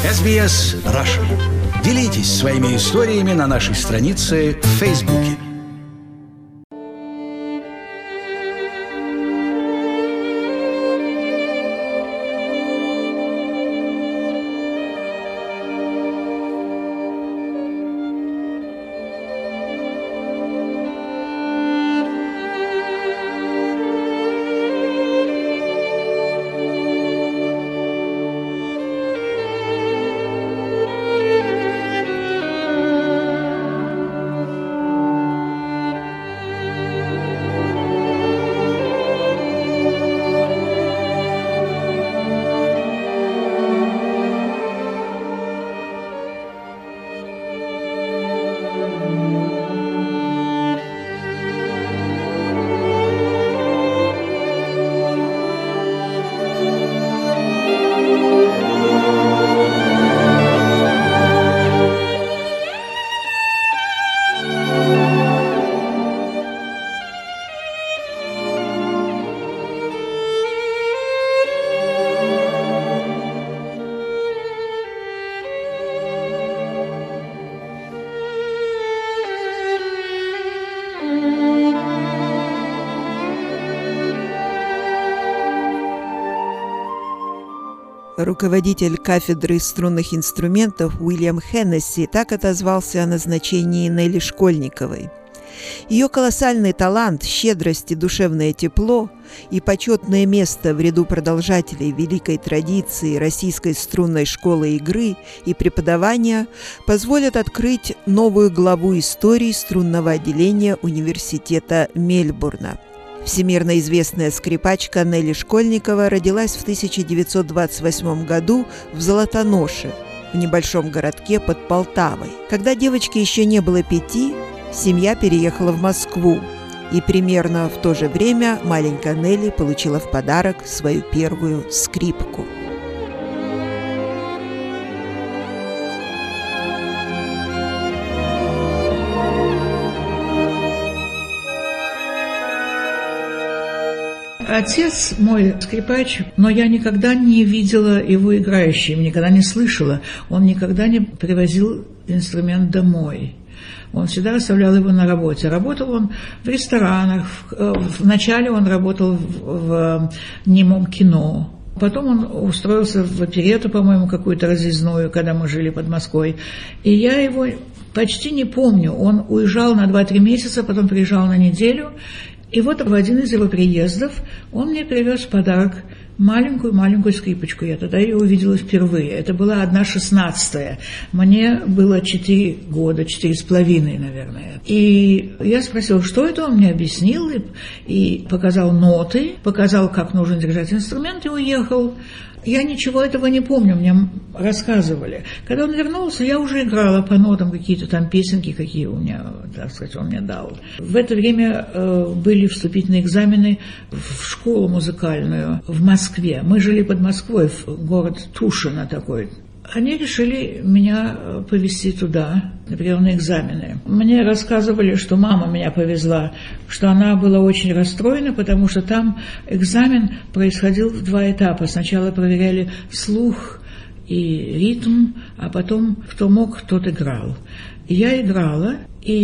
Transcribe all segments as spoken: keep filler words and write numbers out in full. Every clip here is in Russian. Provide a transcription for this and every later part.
эс би эс Russian. Делитесь своими историями на нашей странице в Фейсбуке. Руководитель кафедры струнных инструментов Уильям Хеннесси так отозвался о назначении Нелли Школьниковой. Ее колоссальный талант, щедрость и душевное тепло и почетное место в ряду продолжателей великой традиции российской струнной школы игры и преподавания позволят открыть новую главу истории струнного отделения Университета Мельбурна. Всемирно известная скрипачка Нелли Школьникова родилась в тысяча девятьсот двадцать восьмом году в Золотоноше, в небольшом городке под Полтавой. Когда девочке еще не было пяти, семья переехала в Москву, и примерно в то же время маленькая Нелли получила в подарок свою первую скрипку. Отец мой скрипач, но я никогда не видела его играющим, никогда не слышала. Он никогда не привозил инструмент домой. Он всегда оставлял его на работе. Работал он в ресторанах. Вначале он работал в немом кино. Потом он устроился в оперетту, по-моему, какую-то разъездную, когда мы жили под Москвой. И я его почти не помню. Он уезжал на два-три месяца, потом приезжал на неделю. И вот в один из его приездов он мне привез в подарок маленькую-маленькую скрипочку. Я тогда ее увидела впервые. Это была одна шестнадцатая. Мне было четыре года, четыре с половиной, наверное. И я спросила, что это, он мне объяснил и, и показал ноты, показал, как нужно держать инструмент, и уехал. Я ничего этого не помню, мне рассказывали. Когда он вернулся, я уже играла по нотам какие-то там песенки, какие у меня, так сказать, он мне дал. В это время э, были вступительные экзамены в школу музыкальную в Москве. Мы жили под Москвой, в город Тушино такой. Они решили меня повезти туда, например, на экзамены. Мне рассказывали, что мама меня повезла, что она была очень расстроена, потому что там экзамен происходил в два этапа. Сначала проверяли слух и ритм, а потом кто мог, тот играл. И я играла,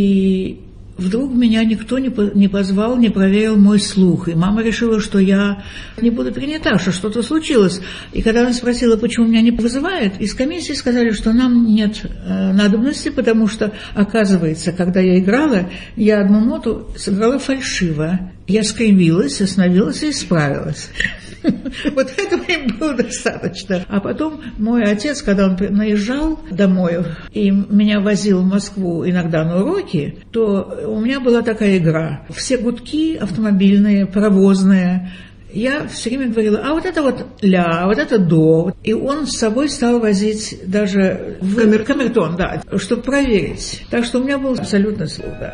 и вдруг меня никто не позвал, не проверил мой слух. И мама решила, что я не буду принята, что что-то случилось. И когда она спросила, почему меня не вызывают, из комиссии сказали, что нам нет э, надобности, потому что, оказывается, когда я играла, я одну ноту сыграла фальшиво. Я скривилась, остановилась и исправилась. Вот этого им было достаточно. А потом мой отец, когда он наезжал домой и меня возил в Москву иногда на уроки, то у меня была такая игра. Все гудки автомобильные, паровозные. Я все время говорила, а вот это вот ля, а вот это до. И он с собой стал возить даже в камертон, камертон, да, чтобы проверить. Так что у меня был абсолютный слух, да.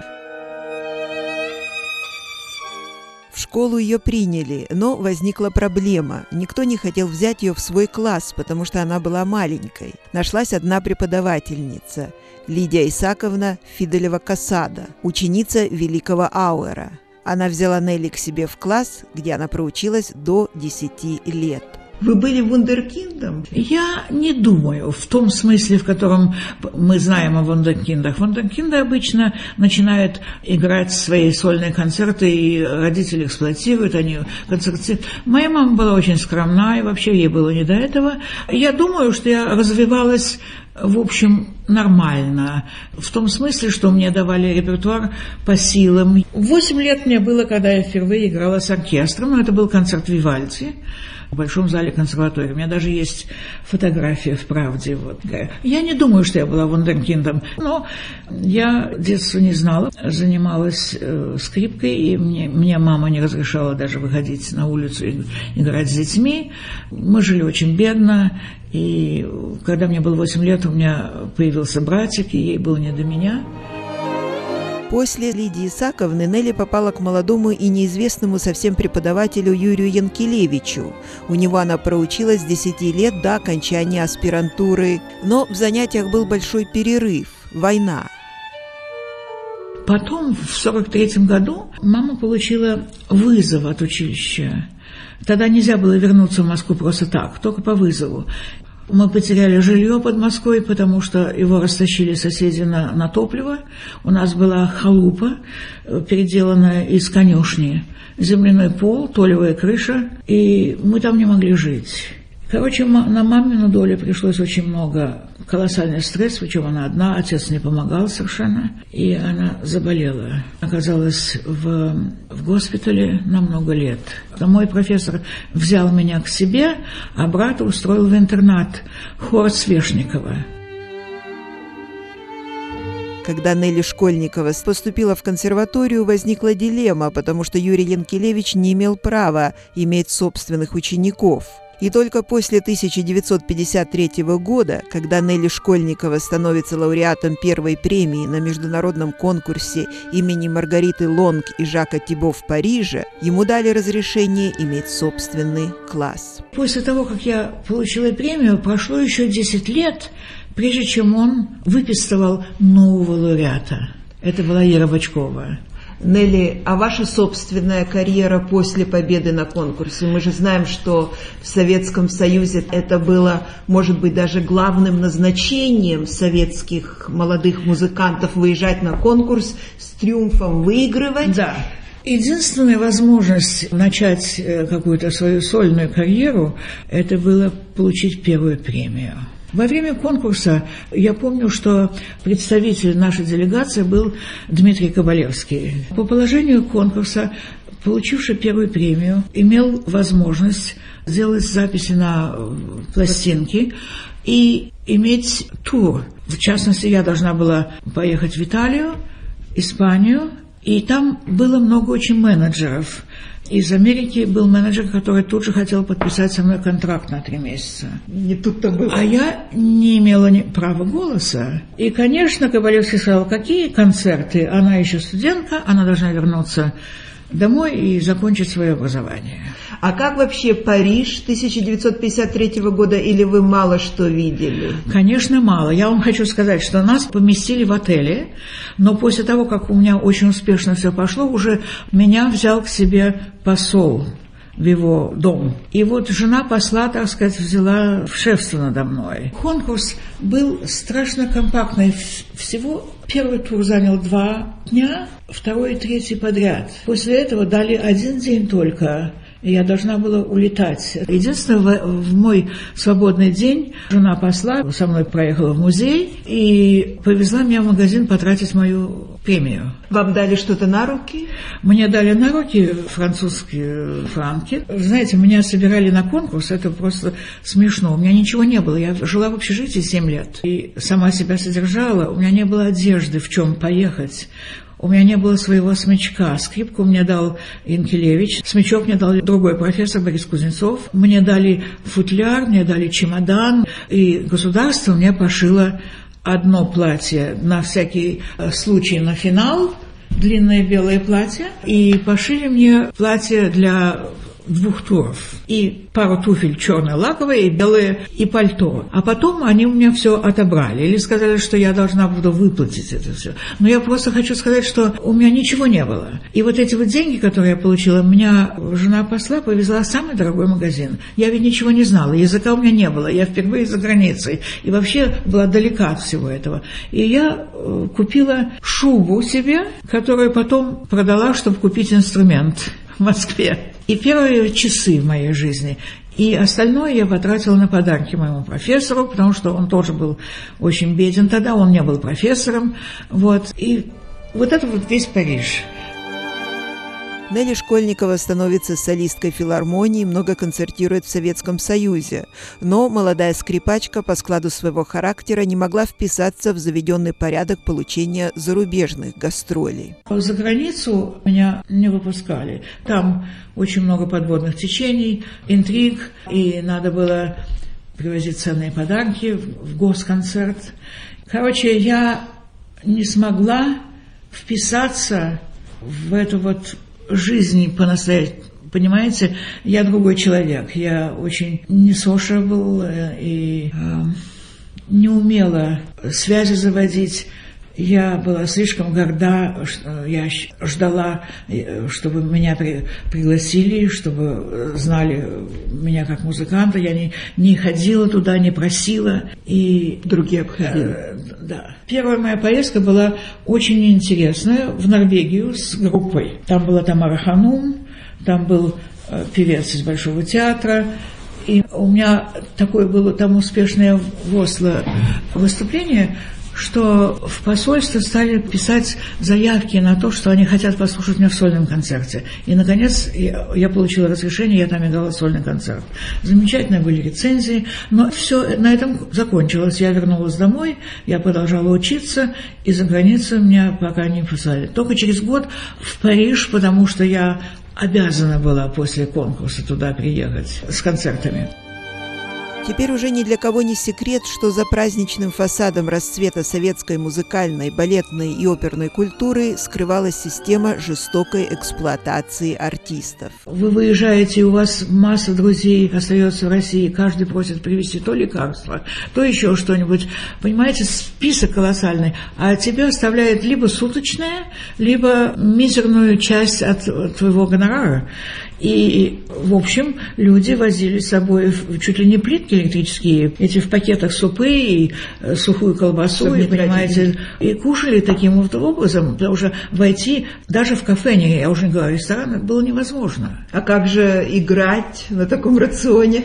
В школу ее приняли, но возникла проблема. Никто не хотел взять ее в свой класс, потому что она была маленькой. Нашлась одна преподавательница – Лидия Исаковна Фиделева-Касада, ученица великого Ауэра. Она взяла Нелли к себе в класс, где она проучилась до десяти лет. Вы были вундеркиндом? Я не думаю в том смысле, в котором мы знаем о вундеркиндах. Вундеркинды обычно начинают играть свои сольные концерты, и родители эксплуатируют, они концертируют. Моя мама была очень скромна, и вообще ей было не до этого. Я думаю, что я развивалась, в общем, нормально. В том смысле, что мне давали репертуар по силам. Восемь лет мне было, когда я впервые играла с оркестром. Но это был концерт Вивальди в Большом зале консерватории. У меня даже есть фотография в «Правде». Вот. Я не думаю, что я была вундеркиндом, но я детства не знала. Занималась э, скрипкой, и мне, мне мама не разрешала даже выходить на улицу и играть с детьми. Мы жили очень бедно, и когда мне было восемь лет, у меня появился братик, и ей было не до меня. После Лидии Исааковны Нелли попала к молодому и неизвестному совсем преподавателю Юрию Янкелевичу. У него она проучилась с десяти лет до окончания аспирантуры. Но в занятиях был большой перерыв – война. Потом, в сорок третьем году, мама получила вызов от училища. Тогда нельзя было вернуться в Москву просто так, только по вызову. Мы потеряли жилье под Москвой, потому что его растащили соседи на, на топливо. У нас была халупа, переделанная из конюшни. Земляной пол, толевая крыша, и мы там не могли жить. Короче, на мамину долю пришлось очень много, колоссальный стресс, причем она одна, отец не помогал совершенно, и она заболела. Оказалась в, в госпитале на много лет. Мой профессор взял меня к себе, а брата устроил в интернат, хор Свешникова. Когда Нелли Школьникова поступила в консерваторию, возникла дилемма, потому что Юрий Янкелевич не имел права иметь собственных учеников. И только после тысяча девятьсот пятьдесят третьего года, когда Нелли Школьникова становится лауреатом первой премии на международном конкурсе имени Маргариты Лонг и Жака Тибо в Париже, ему дали разрешение иметь собственный класс. После того, как я получила премию, прошло еще десять лет, прежде чем он выписывал нового лауреата. Это была Ира Бочкова. Нелли, а ваша собственная карьера после победы на конкурсе? Мы же знаем, что в Советском Союзе это было, может быть, даже главным назначением советских молодых музыкантов выезжать на конкурс, с триумфом выигрывать. Да. Единственная возможность начать какую-то свою сольную карьеру – это было получить первую премию. Во время конкурса я помню, что представитель нашей делегации был Дмитрий Кабалевский. По положению конкурса, получивший первую премию, имел возможность сделать записи на пластинки и иметь тур. В частности, я должна была поехать в Италию, Испанию, и там было много очень менеджеров. Из Америки был менеджер, который тут же хотел подписать со мной контракт на три месяца. Не тут-то было. А я не имела ни права голоса. И, конечно, Кабалевский сказал, какие концерты? Она еще студентка, она должна вернуться домой и закончить свое образование. А как вообще Париж тысяча девятьсот пятьдесят третьего года, или вы мало что видели? Конечно, мало. Я вам хочу сказать, что нас поместили в отеле, но после того, как у меня очень успешно все пошло, уже меня взял к себе посол в его дом. И вот жена посла, так сказать, взяла шефство надо мной. Конкурс был страшно компактный. Всего первый тур занял два дня, второй и третий подряд. После этого дали один день только. Я должна была улетать. Единственное, в мой свободный день жена посла со мной проехала в музей и повезла меня в магазин потратить мою премию. Вам дали что-то на руки? Мне дали на руки французские франки. Знаете, меня собирали на конкурс, это просто смешно. У меня ничего не было. Я жила в общежитии семь лет и сама себя содержала. У меня не было одежды, в чем поехать. У меня не было своего смычка. Скрипку мне дал Янкелевич, смычок мне дал другой профессор Борис Кузнецов. Мне дали футляр, мне дали чемодан, и государство мне пошило одно платье на всякий случай на финал, длинное белое платье, и пошили мне платье для двух туров. И пару туфель черные лаковые, и белые, и пальто. А потом они у меня все отобрали. Или сказали, что я должна буду выплатить это все. Но я просто хочу сказать, что у меня ничего не было. И вот эти вот деньги, которые я получила, меня жена посла повезла в самый дорогой магазин. Я ведь ничего не знала, языка у меня не было. Я впервые за границей. И вообще была далека от всего этого. И я э, купила шубу себе, которую потом продала, чтобы купить инструмент в Москве. И первые часы в моей жизни. И остальное я потратила на подарки моему профессору, потому что он тоже был очень беден тогда, он не был профессором. Вот. И вот это вот весь Париж. Нелли Школьникова становится солисткой филармонии, много концертирует в Советском Союзе. Но молодая скрипачка по складу своего характера не могла вписаться в заведенный порядок получения зарубежных гастролей. За границу меня не выпускали. Там очень много подводных течений, интриг, и надо было привозить ценные подарки в госконцерт. Короче, я не смогла вписаться в эту вот жизни по-настоящему, понимаете, я другой человек, я очень не social и э, не умела связи заводить, я была слишком горда, я ждала, чтобы меня при, пригласили, чтобы знали меня как музыканта, я не, не ходила туда, не просила, и другие обходили. Э, да. Первая моя поездка была очень интересная, в Норвегию с группой. Там была Тамара Ханум, там был э, певец из Большого театра, и у меня такое было там успешное в Осло выступление, что в посольство стали писать заявки на то, что они хотят послушать меня в сольном концерте. И, наконец, я, я получила разрешение, я там играла сольный концерт. Замечательные были рецензии, но все на этом закончилось. Я вернулась домой, я продолжала учиться, и за границу меня пока не послали. Только через год в Париж, потому что я обязана была после конкурса туда приехать с концертами. Теперь уже ни для кого не секрет, что за праздничным фасадом расцвета советской музыкальной, балетной и оперной культуры скрывалась система жестокой эксплуатации артистов. Вы выезжаете, у вас масса друзей остается в России, каждый просит привезти то лекарство, то еще что-нибудь. Понимаете, список колоссальный, а тебя оставляет либо суточное, либо мизерную часть от твоего гонорара. И, в общем, люди возили с собой чуть ли не плитки электрические, эти в пакетах супы и сухую колбасу, и, понимаете, и кушали таким вот образом, потому что войти даже в кафе, я уже не говорю, ресторан, было невозможно. А как же играть на таком рационе?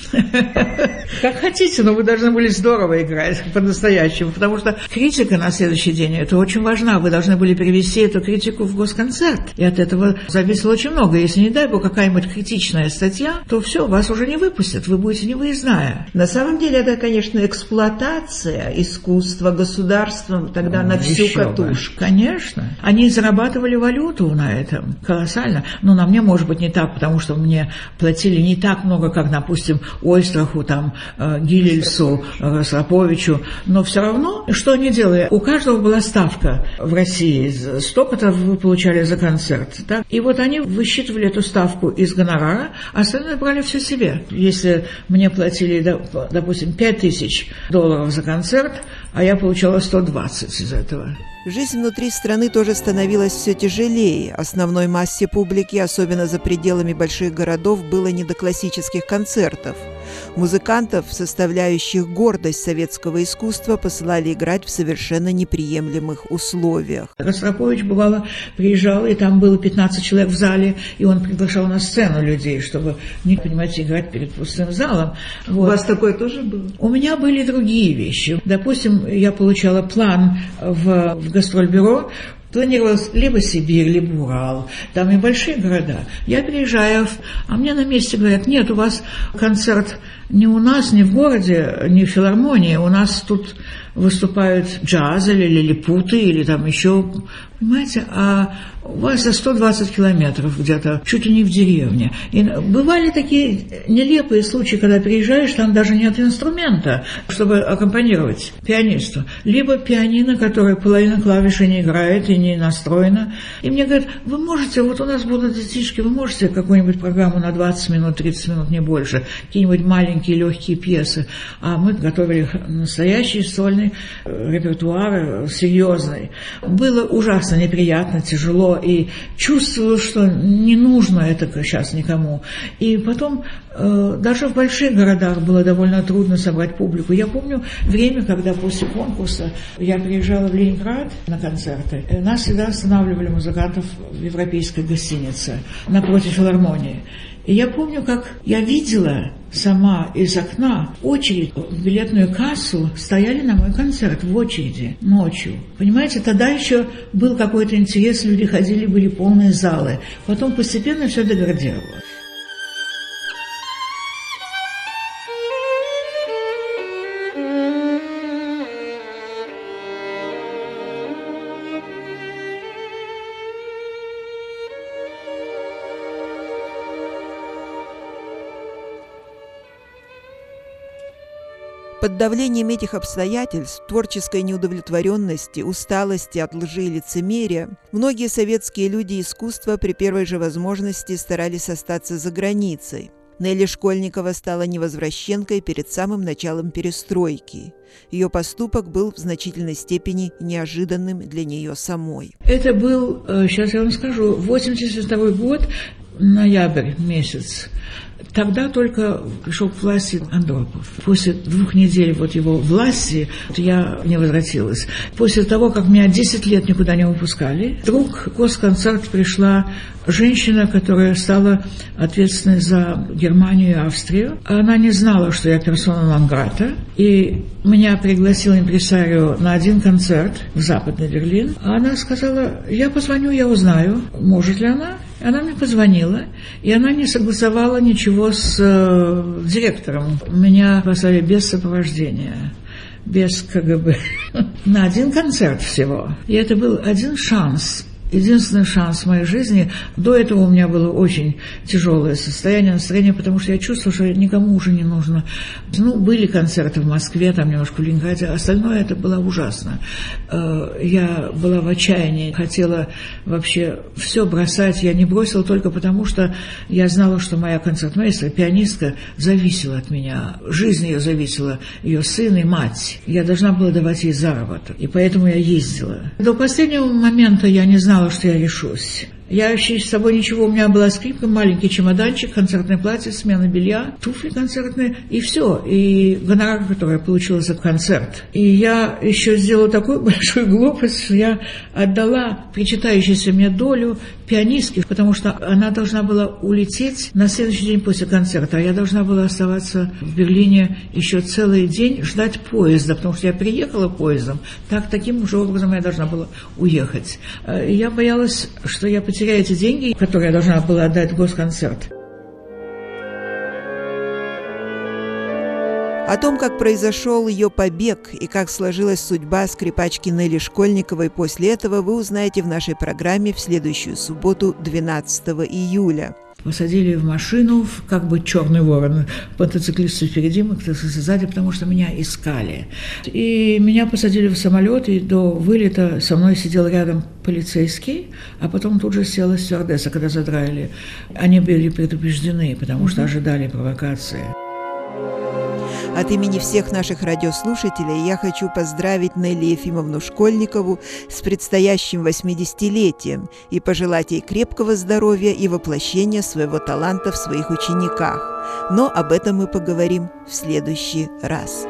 Как хотите, но вы должны были здорово играть по-настоящему, потому что критика на следующий день, это очень важно, вы должны были перевести эту критику в госконцерт, и от этого зависело очень много. Если, не дай бог, какая-нибудь критичная статья, то все, вас уже не выпустят, вы будете невыездная. На самом деле это, конечно, эксплуатация искусства государством тогда ну, на всю катушку. Бы. Конечно. Они зарабатывали валюту на этом колоссально, но на мне, может быть, не так, потому что мне платили не так много, как, допустим, Ойстраху, там, Гилельсу, Ростроповичу, но все равно, что они делали? У каждого была ставка в России, столько-то вы получали за концерт, так? И вот они высчитывали эту ставку из гонорара, а остальное брали все себе. Если мне платили, допустим, пять тысяч долларов за концерт, а я получала сто двадцать из этого. Жизнь внутри страны тоже становилась все тяжелее. Основной массе публики, особенно за пределами больших городов, было не до классических концертов. Музыкантов, составляющих гордость советского искусства, посылали играть в совершенно неприемлемых условиях. Ростропович, бывало, приезжал, и там было пятнадцать человек в зале, и он приглашал на сцену людей, чтобы, не понимаете, играть перед пустым залом. Вот. У вас такое тоже было? У меня были другие вещи. Допустим, я получала план в, в гастроль-бюро, планировалось либо Сибирь, либо Урал, там и большие города. Я приезжаю, а мне на месте говорят, нет, у вас концерт не у нас, не в городе, не в филармонии, у нас тут выступают джаз или лилипуты, или там еще, Понимаете, а у вас за сто двадцать километров где-то, чуть ли не в деревне. И бывали такие нелепые случаи, когда приезжаешь, там даже нет инструмента, чтобы аккомпанировать пианисту. Либо пианино, которое половина клавиши не играет и не настроено. И мне говорят, вы можете, вот у нас будут детишки, вы можете какую-нибудь программу на двадцать минут, тридцать минут, не больше, какие-нибудь маленькие легкие пьесы. А мы готовили настоящий сольный репертуар, серьезный. Было ужасно неприятно, тяжело, и чувствовала, что не нужно это сейчас никому. И потом э, даже в больших городах было довольно трудно собрать публику. Я помню время, когда после конкурса я приезжала в Ленинград на концерты. И нас всегда останавливали музыкантов в европейской гостинице напротив филармонии. И я помню, как я видела сама из окна очередь в билетную кассу, стояли на мой концерт в очереди ночью. Понимаете, тогда еще был какой-то интерес, люди ходили, были полные залы. Потом постепенно все деградировало. Под давлением этих обстоятельств, творческой неудовлетворенности, усталости от лжи и лицемерия, многие советские люди искусства при первой же возможности старались остаться за границей. Нелли Школьникова стала невозвращенкой перед самым началом перестройки. Ее поступок был в значительной степени неожиданным для нее самой. Это был, сейчас я вам скажу, восемьдесят второй год, ноябрь месяц. Тогда только пришел к власти Андропов. После двух недель вот его власти я не возвратилась. После того, как меня десять лет никуда не выпускали, вдруг в госконцерт пришла женщина, которая стала ответственной за Германию и Австрию. Она не знала, что я персона нон-грата, и меня пригласил импресарио на один концерт в Западный Берлин. А она сказала, я позвоню, я узнаю, может ли она. Она мне позвонила, и она не согласовала ничего с э, директором. Меня послали без сопровождения, без КГБ, на один концерт всего. И это был один шанс. Единственный шанс в моей жизни. До этого у меня было очень тяжелое состояние, настроение, потому что я чувствовала, что никому уже не нужно. Ну, были концерты в Москве, там немножко в Ленинграде, остальное это было ужасно. Я была в отчаянии, хотела вообще все бросать. Я не бросила только потому, что я знала, что моя концертмейстер, пианистка, зависела от меня. Жизнь ее зависела, ее сын и мать. Я должна была давать ей заработок, и поэтому я ездила. До последнего момента я не знала, что я решусь. Я вообще с собой ничего, у меня была скрипка, маленький чемоданчик, концертное платье, смена белья, туфли концертные, и все. И гонорар, который я получила за концерт. И я еще сделала такую большую глупость, что я отдала причитающуюся мне долю пианистке, потому что она должна была улететь на следующий день после концерта, а я должна была оставаться в Берлине еще целый день, ждать поезда, потому что я приехала поездом, так, таким же образом я должна была уехать. И я боялась, что я потеряю эти деньги, которые я должна была отдать в госконцерт. О том, как произошел ее побег и как сложилась судьба скрипачки Нелли Школьниковой после этого, вы узнаете в нашей программе в следующую субботу, двенадцатого июля. Посадили в машину, как бы черный ворон, мотоциклисты впереди, мотоциклисты сзади, потому что меня искали. И меня посадили в самолет, и до вылета со мной сидел рядом полицейский, а потом тут же села стюардесса, когда задраили. Они были предупреждены, потому что ожидали провокации. От имени всех наших радиослушателей я хочу поздравить Нелли Ефимовну Школьникову с предстоящим восьмидесятилетием и пожелать ей крепкого здоровья и воплощения своего таланта в своих учениках. Но об этом мы поговорим в следующий раз.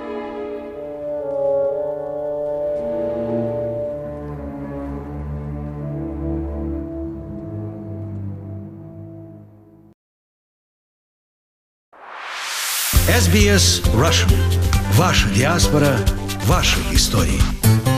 эс би эс Russian. Ваша диаспора, ваши истории.